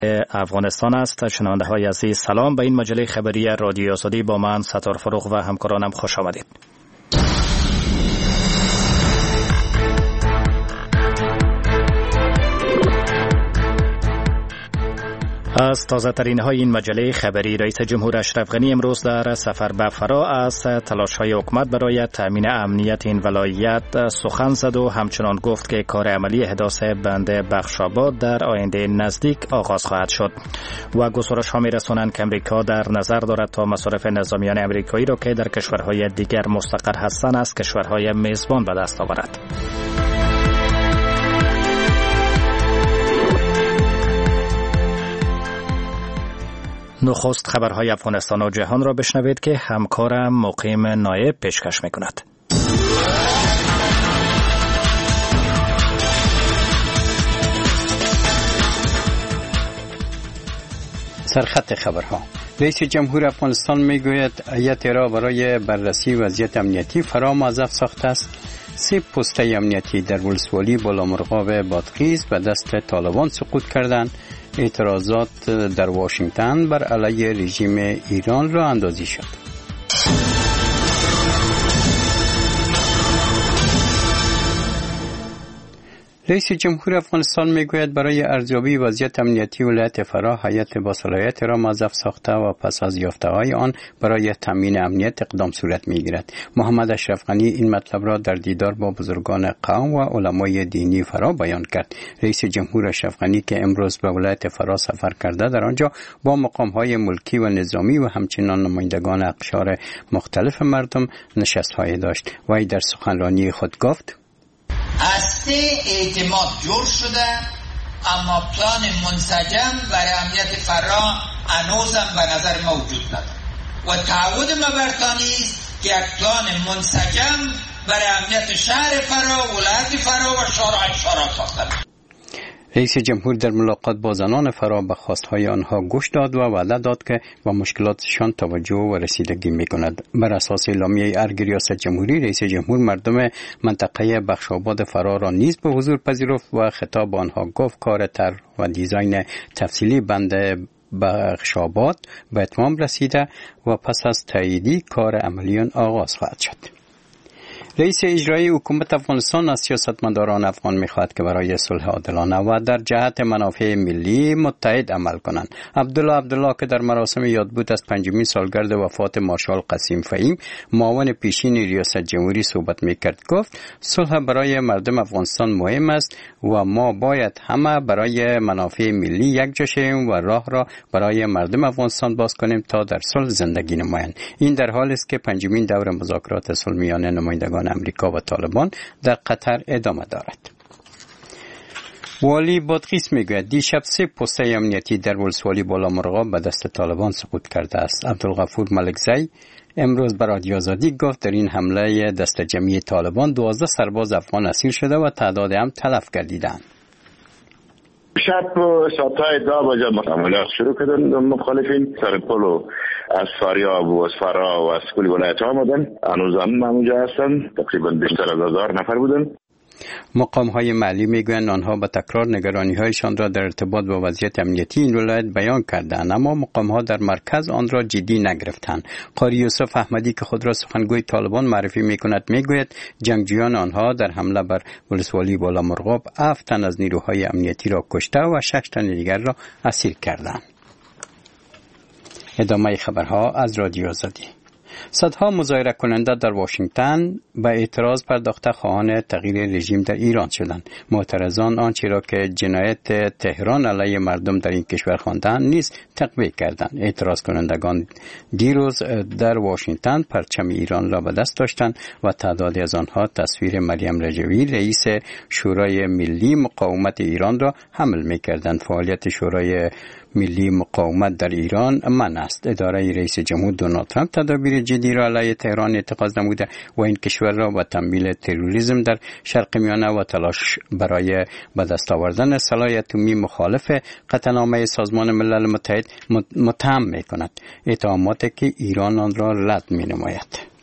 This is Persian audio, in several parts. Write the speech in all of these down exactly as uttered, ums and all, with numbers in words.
افغانستان است. شنونده های عزیز سلام، به این مجله خبری رادیو آزادی با من ستار فروغ و همکارانم خوش آمدید. از تازه ترین های این مجله خبری، رئیس جمهور اشرف غنی امروز در سفر به فرا از تلاش های حکومت برای تامین امنیت این ولایت سخن زد و همچنان گفت که کار عملی احداث بند بخشاباد در آینده نزدیک آغاز خواهد شد و گزارش ها می رسانند که امریکا در نظر دارد تا مصارف نظامیان امریکایی را که در کشورهای دیگر مستقر هستند از کشورهای میزبان به دست آورد. نخست خبرهای افغانستان و جهان را بشنوید که همکارم مقیم نایب پیشکش می‌کند. سرخط خبرها. رئیس جمهور افغانستان میگوید هیئت را برای بررسی وضعیت امنیتی فرا موظف ساخته است. سه پسته امنیتی در ولسوالی بالامرغاب بادغیس به دست طالبان سقوط کردند. اعتراضات در واشنگتن بر علیه رژیم ایران را اندازی شد. رئیس جمهور افغانستان میگوید برای ارزیابی وضعیت امنیتی ولایت فرا هیئت با صلاحیت را موظف ساخته و پس از یافته‌های آن برای تامین امنیت اقدام صورت میگیرد. محمد اشرف غنی این مطلب را در دیدار با بزرگان قوم و علمای دینی فرا بیان کرد. رئیس جمهور اشرف غنی که امروز به ولایت فرا سفر کرده در آنجا با مقام‌های ملکی و نظامی و همچنین نمایندگان اقشار مختلف مردم نشست‌های داشت. وی در سخنرانی خود گفت: هسته اعتماد جور شده، اما پلان منسجم برای امنیت فرا هنوزم به نظر موجود نداره و تعهد ما برتانی است که یک پلان منسجم برای امنیت شهر فرا، ولایت فرا و شورای فرا ساخته بشه. رئیس جمهور در ملاقات با زنان فرا به خواستهای آنها گوش داد و وعده داد که با مشکلاتشان توجه و رسیدگی می‌کند. بر اساس اعلامیه ارگ ریاست جمهوری، رئیس جمهور مردم منطقه بخشاباد فرا را نیز به حضور پذیرفت و خطاب آنها گفت کار طرح و دیزاین تفصیلی بند بخشاباد به اتمام رسیده و پس از تاییدی کار عملی آن آغاز خواهد شد. رئیس اجرایی حکومت افغانستان از سیاستمداران افغان می‌خواهد که برای صلح عادلانه و در جهت منافع ملی متحد عمل کنند. عبدالله عبدالله که در مراسم یادبود از پنجمین سالگرد وفات مارشال قاسم فهیم، معاون پیشین ریاست جمهوری صحبت می‌کرد، گفت صلح برای مردم افغانستان مهم است و ما باید همه برای منافع ملی یکجا شویم و راه را برای مردم افغانستان باز کنیم تا در صلح زندگی نمایند. این در حالی است که پنجمین دور مذاکرات صلح میان نمایندگان امریکا و طالبان در قطر ادامه دارد. والی بادغیس میگوید دیشب سه پسته امنیتی در ولسوالی بالامرغاب به دست طالبان سقوط کرده است. عبدالغفور ملکزی امروز بر رادیو آزادی گفت در این حمله دست جمعی طالبان دوازده سرباز افغان اسیر شده و تعداد هم تلف گردیدند. شب ساعتهای دو بجه عملیات شروع کردن مخالفین سر پلو از فاریاب و از فرا و از کلی ولایت آمدن. هنوز هم اونجا هستن، تقریبا بیشتر از هزار نفر بودن. مقام های محلی میگویند آنها به تکرار نگرانی هایشان را در ارتباط با وضعیت امنیتی این ولایت بیان کردند، اما مقام ها در مرکز آن را جدی نگرفتند. قاری یوسف احمدی که خود را سخنگوی طالبان معرفی میکند میگوید جنگجویان آنها در حمله بر ولسوالی بالامرغاب هفت تن از نیروهای امنیتی را کشته و شش تن دیگر را اسیر کردند. ادامه خبرها از رادیو آزادی. صدها مظاهره کننده در واشنگتن به اعتراض پرداخته خواهان تغییر رژیم در ایران شدند. معترضان آنچه را که جنایت تهران علیه مردم در این کشور خواندند نیز تقویه کردند. اعتراض کنندگان دیروز در واشنگتن پرچم ایران را به دست داشتند و تعدادی از آنها تصویر مریم رجوی رئیس شورای ملی مقاومت ایران را حمل می‌کردند. فعالیت شورای ملی مقاومت در ایران من است. اداره رئیس جمهور دونالد ترامپ تدابیر جدی را علیه تهران اتخاذ نموده و این کشور را به تمویل تروریسم در شرق میانه و تلاش برای به دست آوردن سلاح اتمی مخالف قطعنامه سازمان ملل متحد متهم می‌کند. اتهاماتی که ایران آن را رد می‌نماید.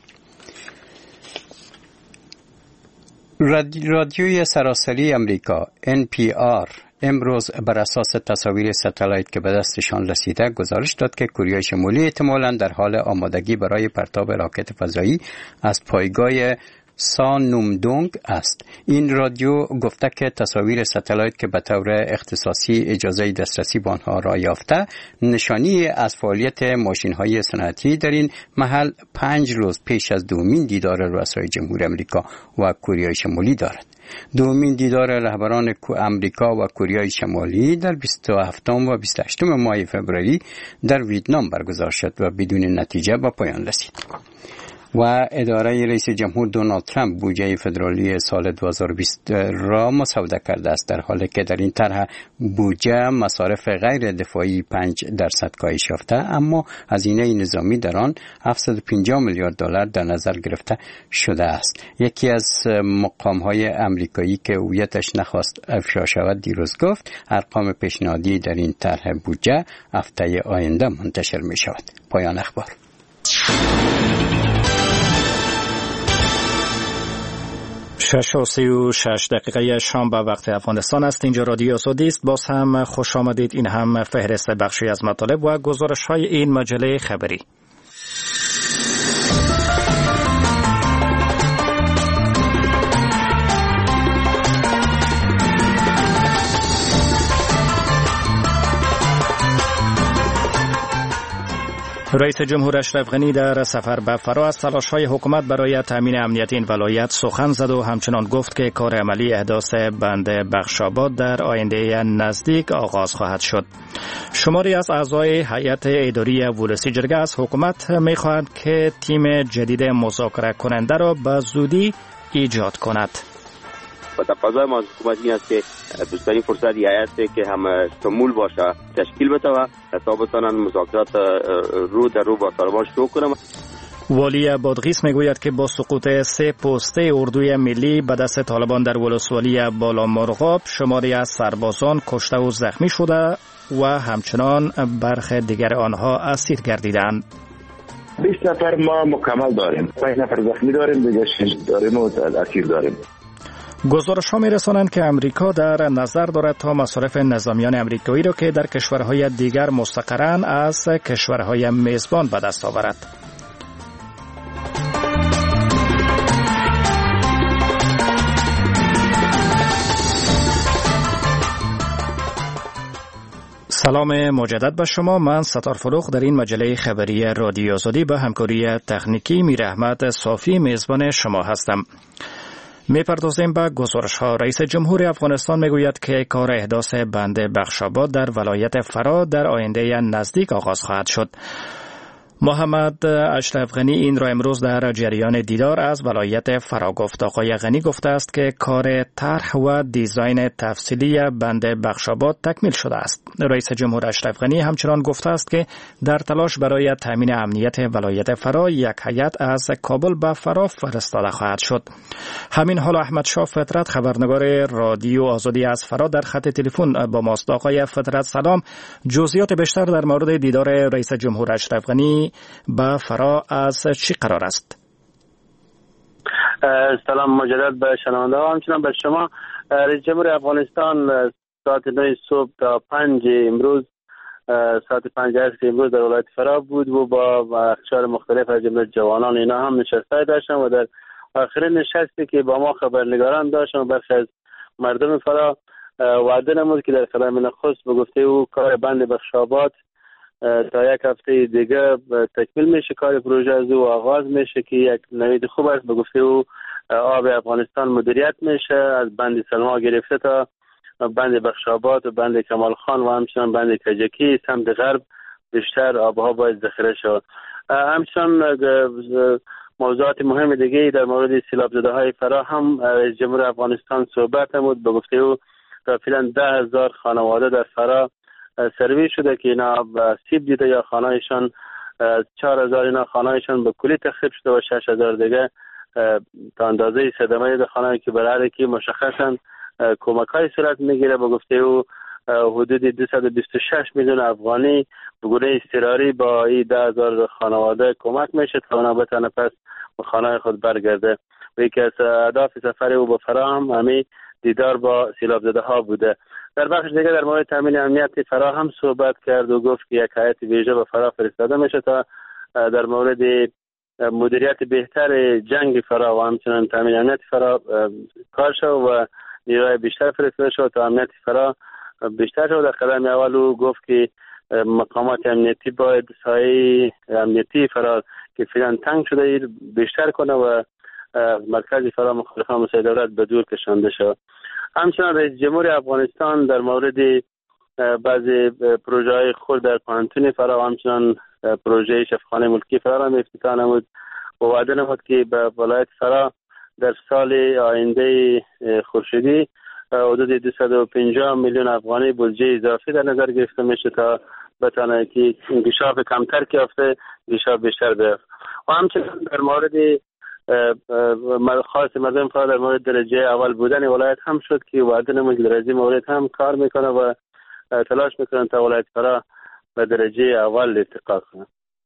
رادیوی سراسری امریکا ان پی آر امروز بر اساس تصاویر ستلایت که به دستشان رسیده گزارش داد که کره شمالی احتمالاً در حال آمادگی برای پرتاب راکت فضایی از پایگاه سانومدونگ است. این رادیو گفته که تصاویر ستلایت که به طور اختصاصی اجازه دسترسی به آنها را یافته نشانی از فعالیت ماشین‌های صنعتی در این محل پنج روز پیش از دومین دیدار رؤسای جمهور آمریکا و کره شمالی دارد. دومین دیدار رهبران امریکا و کره شمالی در بیست و هفتم و بیست و هشتم ماه فوریه در ویتنام برگزار شد و بدون نتیجه به پایان رسید. و اداره رئیس جمهور دونالد ترامپ بودجه فدرالی سال دو هزار و بیست را مسوده کرده است، در حالی که در این طرح بودجه مصارف غیر دفاعی پنج درصد کاهش یافته، اما هزینه نظامی در آن هفتصد و پنجاه میلیارد دلار در نظر گرفته شده است. یکی از مقام‌های آمریکایی که هویتش نخواست افشا شود دیروز گفت ارقام پیشنهادی در این طرح بودجه هفته آینده منتشر می شود. پایان اخبار. شش و سی و شش دقیقه شام به وقت افغانستان است. اینجا رادیو آزادی است. باز هم خوش آمدید. این هم فهرست بخشی از مطالب و گزارش های این مجله خبری. رئیس جمهور اشرف غنی در سفر به فرا از تلاش‌های حکومت برای تامین امنیت این ولایت سخن زد و همچنان گفت که کار عملی احداث بند بخشاباد در آینده نزدیک آغاز خواهد شد. شماری از اعضای هیئت اداری ولسی جرگه از حکومت می‌خواهند که تیم جدید مذاکره کننده را به زودی ایجاد کند. و تقاضای ما از حکومت این است که دوستانی فرصت هیئت که هم شمول باشه تشکیل بده و تا بتوانند مذاکرات رو در رو با طالبان شروع کنند. والی بادغیس میگوید که با سقوط سه پسته اردوی ملی به دست طالبان در ولسوالی بالامرغاب شماری از سربازان کشته و زخمی شده و همچنان برخی دیگر آنها اسیر گردیدند. بیست نفر ما مکمل داریم، پنج نفر زخمی داریم، دیگه شش داریم و اسیر داریم. گزارش ها می رسانند که امریکا در نظر دارد تا مصارف نظامیان امریکایی را که در کشورهای دیگر مستقرند از کشورهای میزبان به دست آورد. سلام مجدد به شما. من ستار فروخ در این مجله خبری رادیو آزادی به همکاری تکنیکی میر احمد صافی میزبان شما هستم. می‌پردازیم به گزارش‌ها. رئیس جمهور افغانستان میگوید که کار احداث بند بخشاباد در ولایت فرا در آینده نزدیک آغاز خواهد شد. محمد اشرف غنی این را امروز در جریان دیدار از ولایت فرا گفت. آقای غنی گفته است که کار طرح و دیزاین تفصیلی بند بخشاباد تکمیل شده است. رئیس جمهور اشرف غنی همچنان گفته است که در تلاش برای تامین امنیت ولایت فرا یک هیئت از کابل به فرا فرستاده خواهد شد. همین حال احمد شاه فطرت خبرنگار رادیو آزادی از فرا در خط تلفن با ماست. آقای فطرت سلام. جزئیات بیشتر در مورد دیدار رئیس جمهور اشرف غنی با فرا از چی قرار است؟ سلام مجدد به شنونده ها، همچنان به شما. رئیس جمهور افغانستان ساعت نه صبح تا پنج امروز ساعت پنج عصر امروز در ولایت فرا بود و با اقشار مختلف از جمله جوانان اینا هم نشسته داشتن و در آخرین نشستی که با ما خبرنگاران داشتن و برخی از مردم فرا وعده نمود که در کلام نخست به گفته او کار بند بخشاباد تا یک هفته دیگه تکمیل میشه، کار پروژه از او آغاز میشه که یک نوید خوب است. به گفته او آب افغانستان مدیریت میشه، از بند سلما گرفته تا بند بخشاباد و بند کمال خان و همچنان بند کجکی سمت غرب بیشتر آبها باید ذخیره شود. همچنان موضوعات مهم دیگه در مورد سیلاب زده های فرا هم رئیس جمهور افغانستان صحبت نمود. به گفته او تا فعلا ده هزار خانواده در فرا سرویس شده که اینا سیب دیده یا خانهایشان چهار هزار اینا خانهایشان به کلی تخریب شده و شش هزار دیگه تا اندازه صدمه دیده خانهایی که برای که مشخصا کمک های صورت میگیره. به گفته او حدود دویست و بیست و شش میلیون افغانی به گونه اضطراری با این ده هزار خانواده کمک میشه تا اونا بتونه پس به خانه خود برگرده. و یکی از اهداف سفر او به فرا هم همین دیدار با سیلاب زده ها بوده. در بخش دیگر در مورد تامین امنیت فرا هم صحبت کرد و گفت که یک هیئت ویژه به فرا فرستاده میشه تا در مورد مدیریت بهتر جنگ فرا و همچنان تامین امنیت فرا کار شد و نیروی بیشتر فرستاده شد تا امنیت فرا بیشتر شد. در قدم اول او گفت که مقامات امنیتی باید سایه امنیتی فرا که فعلا تنگ شده بیشتر کنه و مرکز فرا مخالفان مسئله دولت به دور کشانده شد. همچنان رئیس جمهور افغانستان در مورد بعضی پروژه های خود در پانتون فرا و همچنان پروژه شفاخانه ملکی فرا را افتتاح نمود و وعده نمود که به ولایت فرا در سال آینده خورشیدی حدود دویست و پنجاه میلیون افغانی بودجه اضافی در نظر گرفته میشه تا بتونه که انکشاف کمتر که افته انکشاف بیشتر بیفته. و همچنان در مورد خاص مردم فرا در مورد درجه اول بودن ولایت هم شد که وعده نمود که درجه مورد هم کار میکنه و تلاش میکنن تا ولایت فرا به درجه اول ارتقا کنه.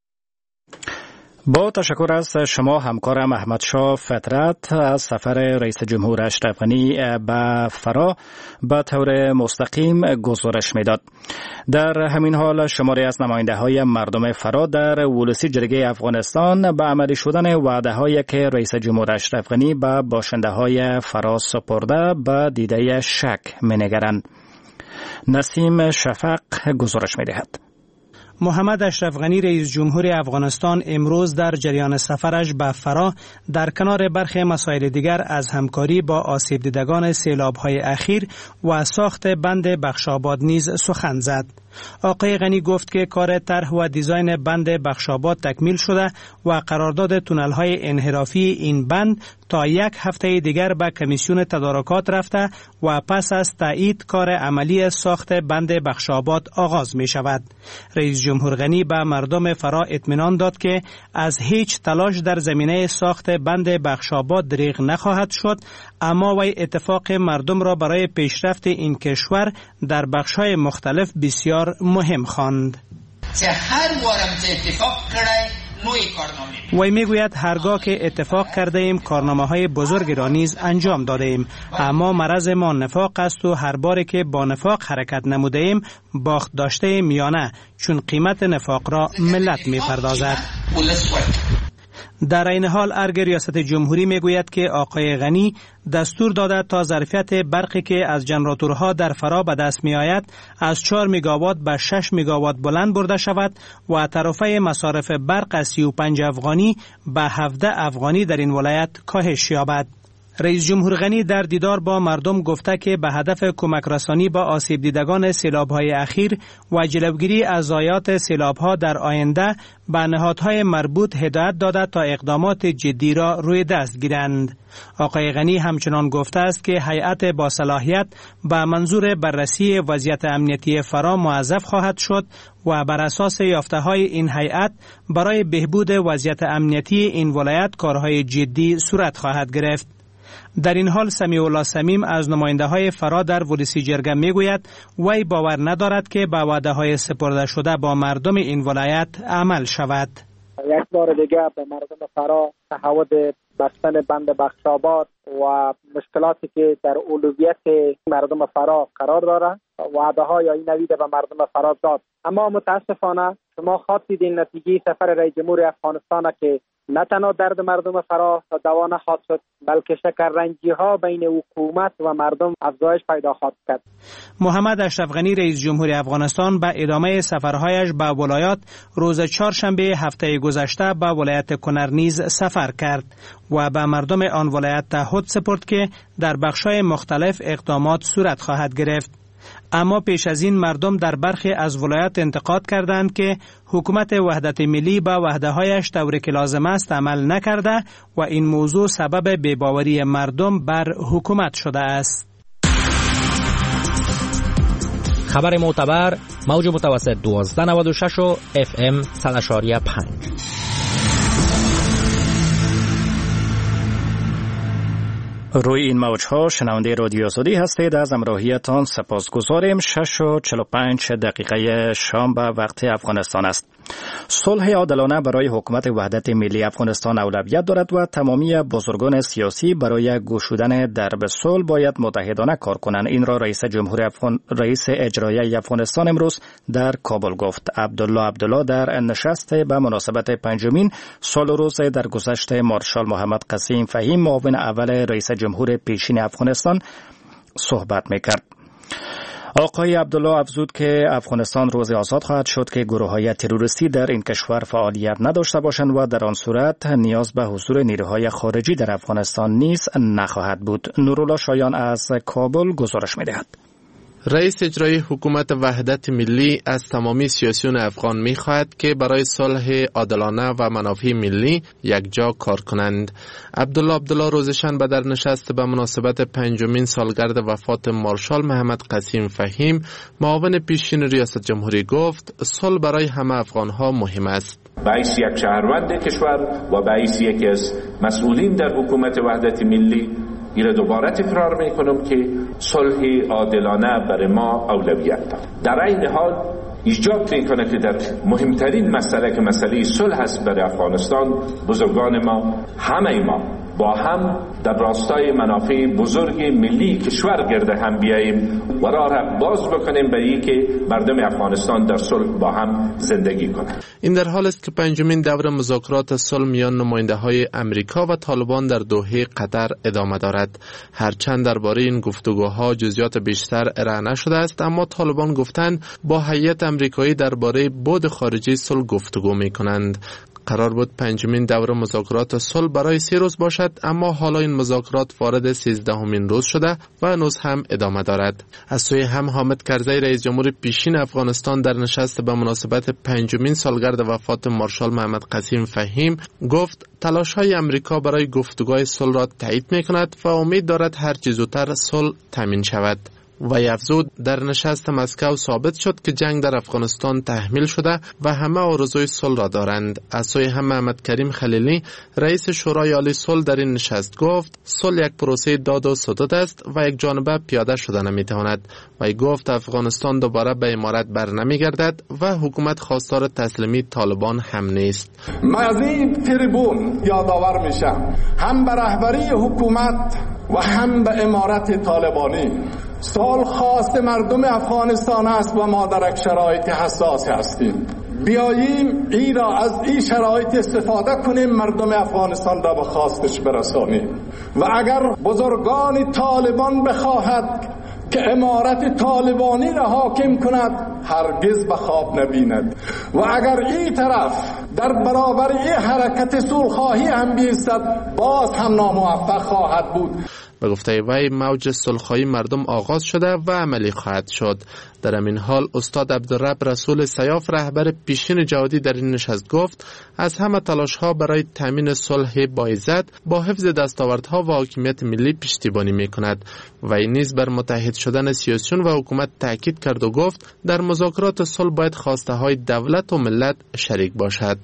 با تشکر از شما همکارم احمد شاه فطرت. از سفر رئیس جمهور اشرف غنی به فرا به طور مستقیم گزارش میداد. در همین حال شماری از نماینده های مردم فرا در ولسی جرگه افغانستان به عملی شدن وعده هایی که رئیس جمهور اشرف غنی به باشنده های فرا سپرده به دیده شک مینگرند. نسیم شفق گزارش میدهد. محمد اشرف غنی رئیس جمهور افغانستان امروز در جریان سفرش به فرا در کنار برخی مسائل دیگر از همکاری با آسیب دیدگان سیلاب‌های اخیر و ساخت بند بخشاباد نیز سخن زد. آقای غنی گفت که کار طرح و دیزاین بند بخشاباد تکمیل شده و قرارداد تونل‌های انحرافی این بند تا یک هفته دیگر به کمیسیون تدارکات رفته و پس از تایید کار عملی ساخت بند بخشاباد آغاز می شود. رئیس جمهور غنی به مردم فرا اطمینان داد که از هیچ تلاش در زمینه ساخت بند بخشاباد دریغ نخواهد شد، اما وی اتفاق مردم را برای پیشرفت این کشور در بخش‌های مختلف بسیار مهم خواند. چه هر وارم چه اتفاق کرده نوعی کارنامه. وی میگوید هرگاه که اتفاق کرده ایم کارنامه های بزرگی را نیز انجام داده ایم، اما مرض ما نفاق است و هر باری که با نفاق حرکت نموده ایم باخت داشته ایم یا نه، چون قیمت نفاق را ملت میپردازد. در این حال ارگ ریاست جمهوری میگوید که آقای غنی دستور داده تا ظرفیت برقی که از جنراتورها در فرا به دست می آید از چهار مگاوات به شش مگاوات بلند برده شود و طرفه مصارف برق از سی و پنج افغانی به هفده افغانی در این ولایت کاهش یابد. رئیس جمهور غنی در دیدار با مردم گفته که به هدف کمک رسانی با آسیب دیدگان سیلاب‌های اخیر و جلوگیری از ضایعات سیلاب‌ها در آینده به نهادهای مربوط هدایت داده تا اقدامات جدی را روی دست گیرند. آقای غنی همچنان گفته است که هیئت با صلاحیت به منظور بررسی وضعیت امنیتی فرا موظف خواهد شد و بر اساس یافته‌های این هیئت برای بهبود وضعیت امنیتی این ولایت کارهای جدی صورت خواهد گرفت. در این حال سمیع الله صمیم از نماینده های فرا در ولسی جرگه می گوید وی باور ندارد که به وعده های سپرده شده با مردم این ولایت عمل شود. یک بار دیگه به مردم فرا تعهد بستن بند بخشاباد و مشکلاتی که در اولویت مردم فرا قرار داره وعده های یا این نوید به مردم فرا داد، اما متاسفانه شما خواستید این نتیجه سفر رئیس جمهور افغانستان که نه تنها درد مردم فرا تا دوا نخواهد شد بلکه شکررنجی ها بین حکومت و مردم افزایش پیدا خواهد کرد. محمد اشرف غنی رئیس جمهور افغانستان به ادامه سفرهایش به ولایات روز چهارشنبه هفته گذشته به ولایت کنر نیز سفر کرد و به مردم آن ولایت تعهد سپرد که در بخش‌های مختلف اقدامات صورت خواهد گرفت. اما پیش از این مردم در برخی از ولایات انتقاد کردند که حکومت وحدت ملی با وعده‌هایش طوری که لازم است عمل نکرده و این موضوع سبب بی‌باوری مردم بر حکومت شده است. خبر معتبر موج متوسط دوازده نود و شش و اف ام صد و شش و پنج. روی این موجها شنونده رادیو آزادی هستید. از همراهیتان سپاسگزاریم. شش و چهل و پنج دقیقه شام به وقت افغانستان است. صلح عادلانه برای حکومت وحدت ملی افغانستان اولویت دارد و تمامی بزرگان سیاسی برای گشودن درب صلح باید متحدانه کار کنند. این را رئیس جمهور افغان رئیس اجرایی افغانستان امروز در کابل گفت. عبدالله عبدالله در نشست به مناسبت پنجمین سال روز درگذشت مارشال محمد قسیم فهیم معاون اول رئیس جمهور پیشین افغانستان صحبت میکرد. آقای عبدالله افزود که افغانستان روز آزاد خواهد شد که گروه‌های تروریستی در این کشور فعالیت نداشته باشند و در آن صورت نیاز به حضور نیروهای خارجی در افغانستان نیز نخواهد بود. نورالله شایان از کابل گزارش می‌دهد. رئیس اجرایی حکومت وحدت ملی از تمامی سیاسیون افغان می‌خواهد که برای صلح عادلانه و منافع ملی یکجا کار کنند. عبدالله عبدالله روز شنبه در نشست به مناسبت پنجمین سالگرد وفات مارشال محمد قسیم فهیم معاون پیشین ریاست جمهوری گفت صلح برای همه افغان‌ها مهم است. بعیس یک شهروند کشور و بعیس یکی از مسئولین در حکومت وحدت ملی ایره دوباره تکرار میکنم که صلح عادلانه برای ما اولویت دارد. در این حال ایجاب میکنه که در مهمترین مسئله که مسئله صلح است برای افغانستان، بزرگان ما همه ما با هم در راستای منافع بزرگ ملی کشور گرده هم بیاییم و راه باز بکنیم به این که مردم افغانستان در صلح با هم زندگی کنند. این در حال است که پنجمین دور مذاکرات صلح میان نماینده های امریکا و طالبان در دوحه قطر ادامه دارد. هرچند درباره این گفتگوها جزئیات بیشتر ارائه نشده است، اما طالبان گفتند با هیئت امریکایی درباره بعد خارجی صلح گفتگو میکنند. قرار بود پنجمین دور مذاکرات صلح برای سه روز باشد، اما حالا این مذاکرات وارد سیزدهمین روز شده و هنوز هم ادامه دارد. از سوی هم حامد کرزی رئیس جمهور پیشین افغانستان در نشست به مناسبت پنجمین سالگرد وفات مارشال محمد قسیم فهیم گفت تلاش‌های امریکا برای گفتگوهای صلح را تایید می‌کند و امید دارد هر چه زودتر صلح تامین شود. و افزود در نشست مسکو ثابت شد که جنگ در افغانستان تحمیل شده و همه آرزوی صلح را دارند. از سوی هم محمد کریم خلیلی رئیس شورای عالی صلح در این نشست گفت صلح یک پروسه داد و ستد است و یک جانبه پیاده شده نمیتواند. و گفت افغانستان دوباره به امارت بر نمیگردد و حکومت خواستار تسلیمی طالبان هم نیست. من از این تریبون یادآور میشم هم به رهبری حکومت و هم به امارت طالبانی صلح خواست مردم افغانستان است و ما در یک شرایط حساس هستیم. بیاییم ای را از این شرایط استفاده کنیم، مردم افغانستان را به خواستش برسانیم. و اگر بزرگان طالبان بخواهد که امارت طالبانی را حاکم کند هرگز به خواب نبیند و اگر این طرف در برابر این حرکت صلح‌خواهی هم بیستد باز هم ناموفق خواهد بود. به گفته وی موج صلح‌خواهی مردم آغاز شده و عملی خواهد شد. در همین حال استاد عبدالرب رسول سیاف رهبر پیشین جهادی در این نشست گفت از همه تلاش‌ها برای تامین صلح باعزت با حفظ دستاوردها و حاکمیت ملی پشتیبانی می‌کند و این نیز بر متحد شدن سیاسیون و حکومت تاکید کرد و گفت در مذاکرات صلح باید خواسته‌های دولت و ملت شریک باشد.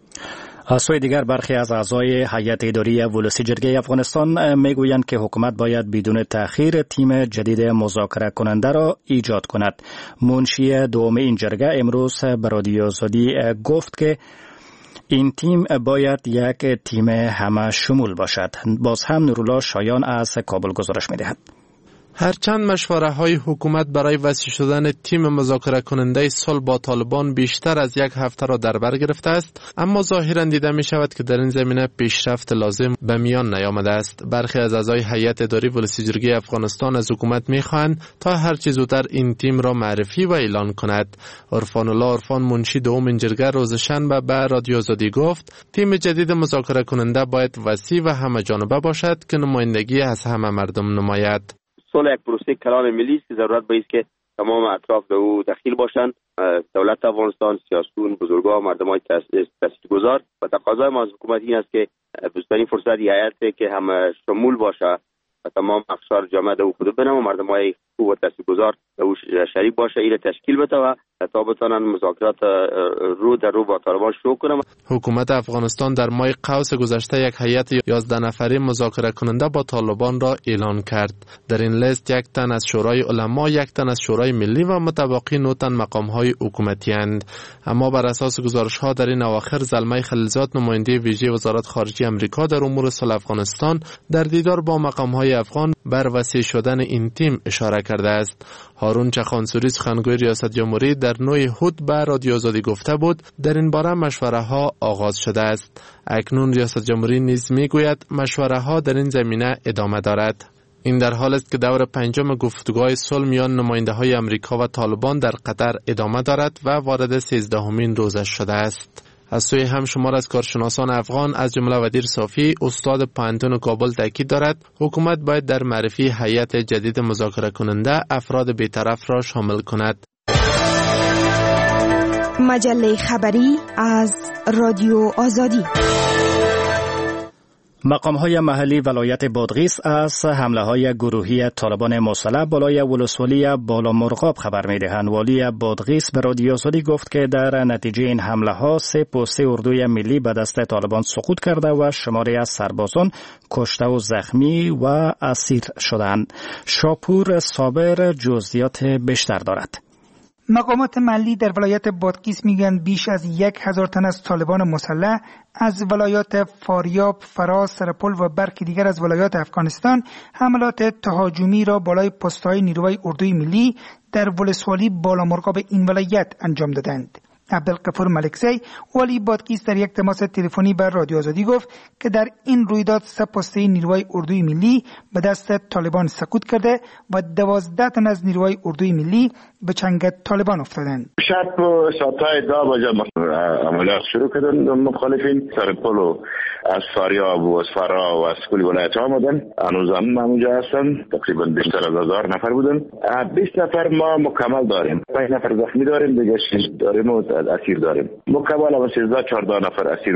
از سوی دیگر برخی از اعضای هیئت اداری ولسی جرگه افغانستان میگویند که حکومت باید بدون تأخیر تیم جدید مذاکره کننده را ایجاد کند. منشی دوم این جرگه امروز به رادیو آزادی گفت که این تیم باید یک تیم همه شمول باشد. باز هم نورالله شایان از کابل گزارش می‌دهد. هرچند مشوره های حکومت برای وسیع شدن تیم مذاکره کننده صلح با طالبان بیشتر از یک هفته را در بر گرفته است، اما ظاهرا دیده می شود که در این زمینه پیشرفت لازم به میان نیامده است. برخی از اعضای هیئت اداری ولسی جرگه افغانستان از حکومت می خواهند تا هر چه زودتر این تیم را معرفی و اعلان کند. عرفان الله عرفان منشی دوم این جرگه روز شنبه به رادیو آزادی گفت تیم جدید مذاکره کننده باید وسیع و همه جانبه باشد که نمایندگی از همه مردم نماید. صلح یک پروسه کلان ملی است که ضرورت به است که تمام اطراف به او دخیل باشند. دولت افغانستان، سیاسیون، بزرگان، مردمای تاثیرگذار و تقاضای ما از حکومت این است که بهترین فرصت هیئت که هم شمول باشه و تمام اقشار جامعه او خود بنم و مردمای و تاثیرگذار او شریک باشه، این تشکیل بده و تا بتونن مذاکرات رو در رو با طالبان شروع کنن. حکومت افغانستان در ماه قوس گذشته یک هیئت یازده نفره مذاکره کننده با طالبان را اعلان کرد. در این لیست یک تن از شورای علما، یک تن از شورای ملی و متبقی نه تن مقام‌های حکومتی اند. اما بر اساس گزارش‌ها در این اواخر زلمه خلیلزاد، نماینده ویژه وزارت خارجه آمریکا در امور صلح افغانستان، در دیدار با مقام‌های افغان بر وسیع شدن این تیم اشاره کرده است. هارون چخانسوری، سخنگوی ریاست جمهوری، در نوع هود به رادیو آزادی گفته بود در این باره مشوره ها آغاز شده است. اکنون ریاست جمهوری نیز میگوید مشوره ها در این زمینه ادامه دارد. این در حال است که دور پنجم گفتگوهای صلح میان نماینده های آمریکا و طالبان در قطر ادامه دارد و وارد سیزدهمین روزش شده است. از سوی هم شمار از کارشناسان افغان از جمله ودیر صافی، استاد پوهنتون کابل، تاکید دارد حکومت باید در معرفی هیئت جدید مذاکره کننده افراد بی‌طرف را شامل کند. مجله خبری از رادیو آزادی. مقام‌های محلی ولایت بادغیس از حمله‌های گروهی طالبان مسلح بالای ولسوالی بالامرغاب خبر می‌دهند. والی بادغیس به رادیو آزادی گفت که در نتیجه این حمله‌ها سه پوسته اردوی ملی به دست طالبان سقوط کرده و شماری از سربازان کشته و زخمی و اسیر شدند. شاپور صابر جزئیات بیشتر دارد. مقامات محلی در ولایت بادغیس میگن بیش از یک هزار تن از طالبان مسلح از ولایات فاریاب، فرا، سرپل و برخی دیگر از ولایات افغانستان حملات تهاجمی را بالای پست‌های نیروی اردوی ملی در ولسوالی بالامرغاب این ولایت انجام دادند. عبدالغفور ملکزی، والی بادغیس، در یک تماس تلفنی بر رادیو آزادی گفت که در این رویداد سه پسته نیروی اردوی ملی به دست طالبان سقوط کرده و دوازده تن از نیروی اردوی ملی به چنگ طالبان افتادند. شب ساعتهای دو بجه عملیات شروع کردن مخالفین سر پل از فاریاب و از فرا و از کلی ولایت آمدن. هنوز هم اونجا هستن، تقریبا بیشتر از هزار نفر بودن. بیست نفر ما مکمل داریم، پنج نفر زخمی داریم، دیگه شش داریم و اسیر داریم. مکمل هم سیزده چهارده نفر اسیر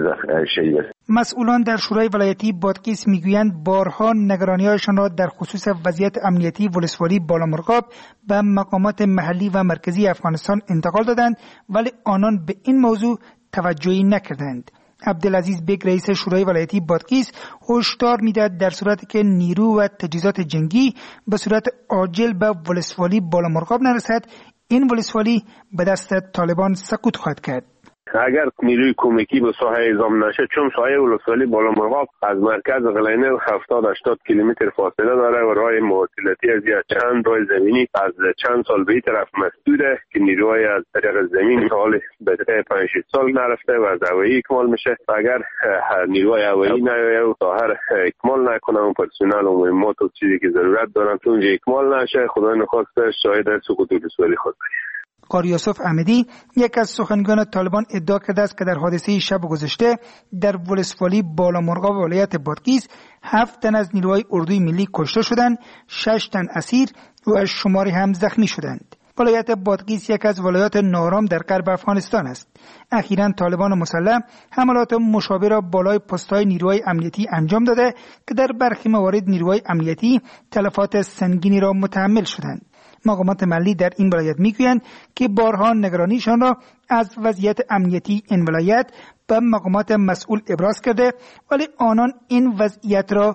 شهید است. مسئولان در شورای ولایتی بادغیس میگویند بارها نگرانی‌هایشان را در خصوص وضعیت امنیتی ولسوالی بالامرغاب به مقامات محلی و مرکزی افغانستان انتقال دادند، ولی آنان به این موضوع توجهی نکردند. عبدالعزیز بیگ، رئیس شورای ولایتی بادغیس، هشدار می‌دهد در صورتی که نیرو و تجهیزات جنگی به صورت عاجل به ولسوالی بالامرغاب نرسد، این ولسوالی به دست طالبان سقوط خواهد کرد. اگر نیروی کمکی به ساحه اعزام نشه، چون ساحه ولسوالی بالامرغاب از مرکز قلعه هفتاد هشتاد کیلومتر فاصله داره و راه مواصلاتی از چند راه زمینی از چند سال به این طرف مسدوده که نیروهای از طریق زمین حال به طریق پنج شش سال نرفته و از هوایی اکمال میشه. اگر نیروهای هوایی نیاید و ساحه اکمال نکنه و پرسنل و مهمات و چیزی که ضرورت دارن تو اونجا اکمال نشه، خدای نخواسته شاید سقوط ولسوالی خود بشه. قاری یوسف احمدی، یک از سخنگویان طالبان، ادعا کرده است که در حادثه شب گذشته در ولسوالی بالامرغاب ولایت بادغیس هفت تن از نیروهای اردوی ملی کشته شدند، شش تن اسیر و از شماری هم زخمی شدند. ولایت بادغیس یک از ولایات نارام در غرب افغانستان است. اخیراً طالبان مسلح حملات مشابه را بالای پست‌های نیروهای امنیتی انجام داده که در برخی موارد نیروهای امنیتی تلفات سنگینی را متحمل شدند. مقامات محلی در این ولایت میگویند که بارها نگرانیشان را از وضعیت امنیتی این ولایت به مقامات مسئول ابراز کرده، ولی آنان این وضعیت را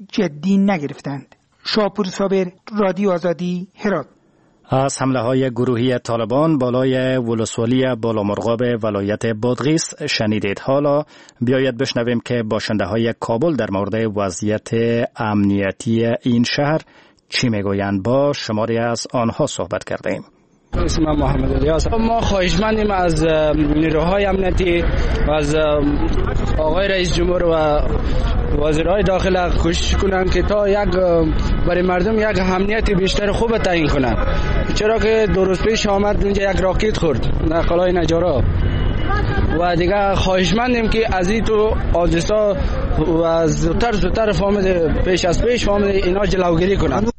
جدی نگرفتند. شاپور صابر، رادیو آزادی، هرات. از حمله های گروهی طالبان بالای ولسوالی بالامرغاب ولایت بادغیس شنیدید. حالا بیایید بشنویم که باشنده های کابل در مورد وضعیت امنیتی این شهر چی میگویند. با شماری از آنها صحبت کردیم. اسم محمد الیاس. ما خواهشمندیم از نیروهای امنیتی و از آقای رئیس جمهور و وزیرهای داخله کوشش کنند که تا یک برای مردم یک امنیت بیشتر خوب تعیین کنند، چرا که دو روز پیش آمد اونجا یک راکت خورد در قلعه نجارا و دیگه خواهشمندیم که از این تو حادثه و زودتر زودتر فهمید پیش از پیش فهمید اینا جلوگیری کنند.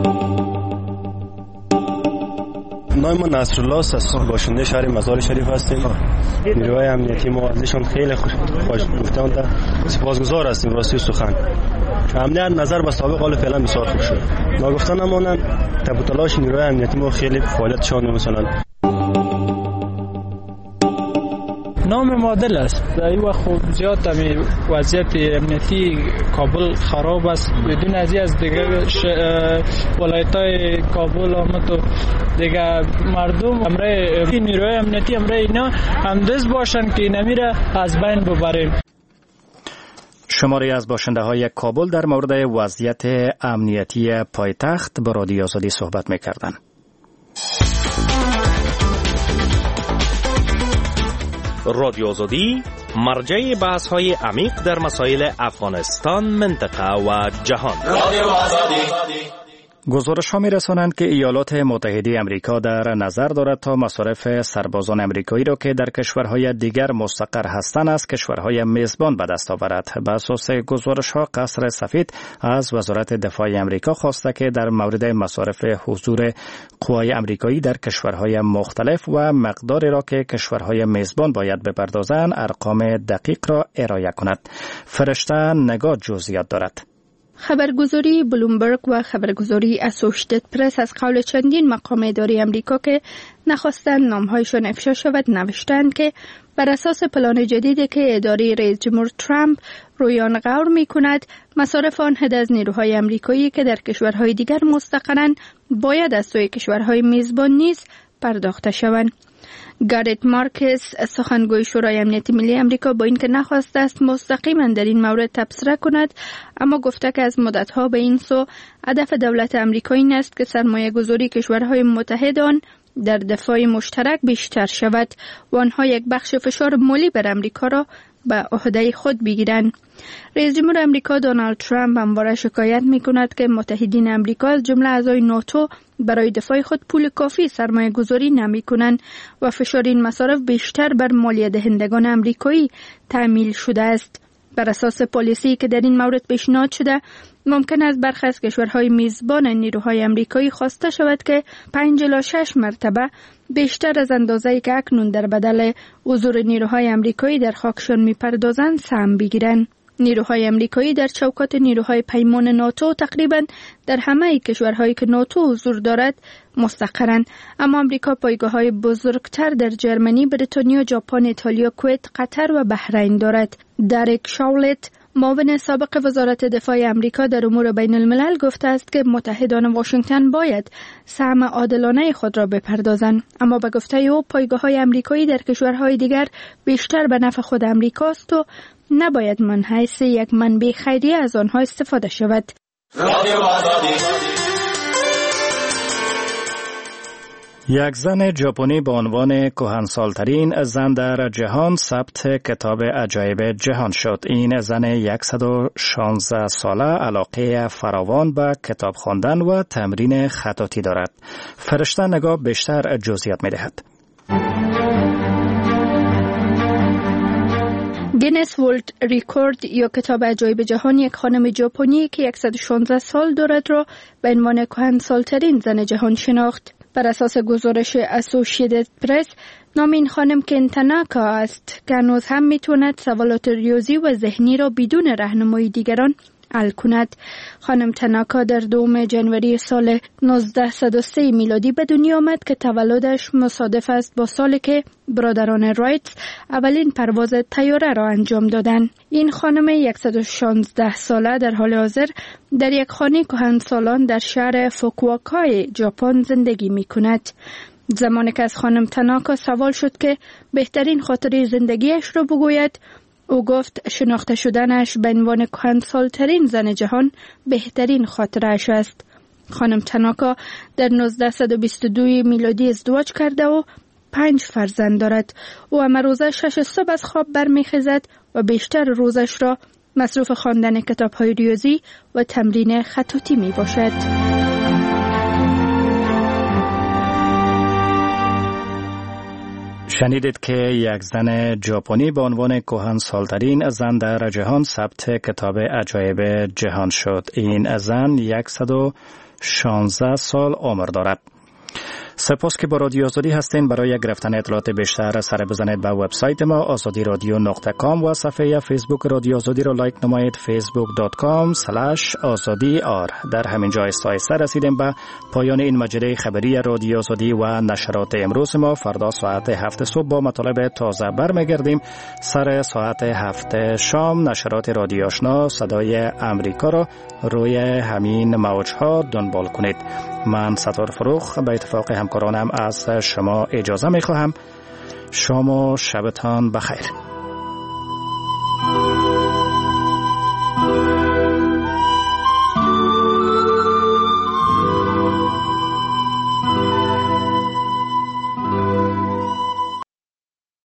نام من نصرالله است، باشنده شهر مزار شریف هستیم. نیروهای امنیتی ما ازشون خیلی خوش گفتند، سپاسگزار هستیم راستی سخن. امنیت نظر به سابق حال فعلا بسیار خوب شد. ناگفتن نمانند تب و تلاش نیروهای امنیتی ما خیلی فعالیتشان مثلا نام معادل است. در این وقت خوب زیاد تمی وضعیت امنیتی کابل خراب است. بدون از این از دیگر ش... ولایت‌های کابل آمد و دیگر مردم امره نیروهای امنیتی امره اینا همدست باشن که نمیره از بین ببریم. شماری از باشنده های کابل در مورد وضعیت امنیتی پایتخت با رادیو آزادی صحبت می‌کردند. رادیو آزادی مرجع بحث های عمیق در مسائل افغانستان، منطقه و جهان. رادیو آزادی گزارش ها می رسانند که ایالات متحده امریکا در نظر دارد تا مصارف سربازان امریکایی را که در کشورهای دیگر مستقر هستند از کشورهای میزبان به دست آورد. به اساس گزارش ها قصر سفید از وزارت دفاع امریکا خواسته که در مورد مصارف حضور قوای امریکایی در کشورهای مختلف و مقداری را که کشورهای میزبان باید بپردازند ارقام دقیق را ارائه کند. فرشته نگاه جزئیات دارد. خبرگزاری بلومبرگ و خبرگزاری اسوشیتد پرس از قول چندین مقام اداری امریکا که نخواستند نامهایشان افشا شود نوشتند که بر اساس پلان جدیدی که اداره رئیس جمهور ترامپ رویان غور می کند، مصارف آن حد از نیروهای امریکایی که در کشورهای دیگر مستقرند باید از سوی کشورهای میزبان نیز پرداخته شوند. گارت مارکس سخنگوی شورای امنیت ملی امریکا با اینکه نخواسته است مستقیما در این مورد تبصره کند، اما گفته که از مدتها به این سو هدف دولت امریکا این است که سرمایه گذاری کشورهای متحد آن در دفاع مشترک بیشتر شود و آنها یک بخش فشار مالی بر امریکا را به عهده خود بگیرند. رئیس جمهور امریکا دونالد ترامپ همواره شکایت می‌کند که متحدین امریکا از جمله اعضای ناتو برای دفاع خود پول کافی سرمایه گذاری نمی‌کنند و فشار این مصارف بیشتر بر مالیه دهندگان امریکایی تحمیل شده است. بر اساس پالیسی که در این مورد پیشنهاد شده، ممکن است برخی از کشورهای میزبان نیروهای امریکایی خواسته شود که پنج الی شش مرتبه بیشتر از اندازه‌ای که اکنون در بدل حضور نیروهای امریکایی در خاکشان می‌پردازند سهم بگیرند. نیروهای امریکایی در چوکات نیروهای پیمان ناتو تقریباً در همه کشورهایی که ناتو حضور دارد مستقرند، اما امریکا پایگاه‌های بزرگتر در جرمنی، بریتانیا، ژاپن، ایتالیا، کویت، قطر و بحرین دارد. دریک شاولت، معاون سابق وزارت دفاع امریکا در امور بین الملل، گفته است که متحدان واشنگتن باید سهم عادلانه خود را بپردازند، اما به گفته او پایگاه‌های امریکایی در کشورهای دیگر بیشتر به نفع خود امریکاست و نباید من حیث یک منبع خیریه از آنها استفاده شود. یک زن ژاپنی به عنوان کهنسالترین زن در جهان ثبت کتاب عجایب جهان شد. این زن صد و شانزده ساله علاقه فراوان به کتاب خواندن و تمرین خطاطی دارد. فرشته نگاه بیشتر جزئیات می‌دهد. گینس ورلد ریکورد یا کتاب عجایب جهان یک خانم ژاپنی که صد و شانزده سال دارد را به عنوان کهنسالترین زن جهان شناخت. بر اساس گزارش اسوشیتد پرس، نام این خانم کن تاناکا است که هنوز هم میتواند سوالات ریاضی و ذهنی را بدون راهنمای دیگران حل کند. خانم تاناکا در دوم جنوری سال نوزده صد و سه میلادی به دنیا آمد که تولدش مصادف است با سالی که برادران رایت اولین پرواز طیاره را انجام دادند. این خانم صد و شانزده ساله در حال حاضر در یک خانه کهنسالان در شهر فوکوواکای ژاپن زندگی می کند. زمانی که از خانم تاناکا سوال شد که بهترین خاطره زندگیش را بگوید، او گفت شناخته شدنش به عنوان کهنسالترین زن جهان بهترین خاطره‌اش است. خانم تاناکا در نوزده بیست و دو میلادی ازدواج کرده و پنج فرزند دارد. او همه روزه شش صبح از خواب برمیخیزد و بیشتر روزش را مصروف خواندن کتاب‌های ریاضی و تمرین خطاطی می باشد. شنیدید که یک زن ژاپنی به عنوان کهنسالترین زن در جهان ثبت کتاب عجایب جهان شد. این زن صد و شانزده سال عمر دارد. سپاس که با رادیو آزادی هستین. برای گرفتن اطلاعات بیشتر سر بزنید به وبسایت ما آزادی رادیو نقطه کام و صفحه فیسبوک رادیو آزادی را لایک نمایید فیسبوک دات کام اسلش آزادی آر. در همین جا آهسته رسیدیم به پایان این مجله خبری رادیو آزادی و نشرات امروز ما. فردا ساعت هفت صبح با مطالب تازه برمیگردیم. سر ساعت هفت شام نشرات رادیو آشنا صدای امریکا را روی همین موجها دنبال کنید. من ستار فروخ به اتفاق همکارانم از شما اجازه می خواهم. شام و شبتان بخیر.